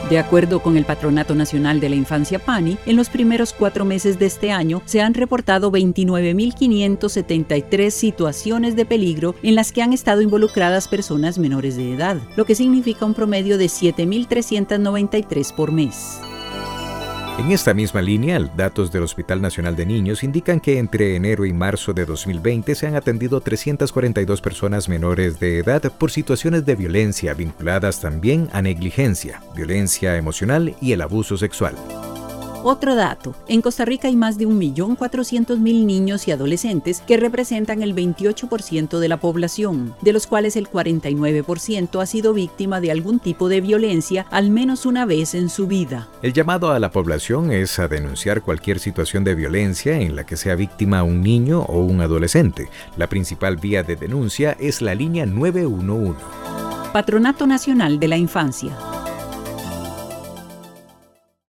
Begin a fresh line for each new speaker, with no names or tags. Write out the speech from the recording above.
De acuerdo con el Patronato Nacional de la Infancia PANI, en los primeros 4 meses de este año se han reportado 29.573 situaciones de peligro en las que han estado involucradas personas menores de edad, lo que significa un promedio de 7.393 por mes.
En esta misma línea, datos del Hospital Nacional de Niños indican que entre enero y marzo de 2020 se han atendido 342 personas menores de edad por situaciones de violencia vinculadas también a negligencia, violencia emocional y el abuso sexual.
Otro dato, en Costa Rica hay más de 1.400.000 niños y adolescentes que representan el 28% de la población, de los cuales el 49% ha sido víctima de algún tipo de violencia al menos una vez en su vida.
El llamado a la población es a denunciar cualquier situación de violencia en la que sea víctima un niño o un adolescente. La principal vía de denuncia es la línea 911.
Patronato Nacional de la Infancia.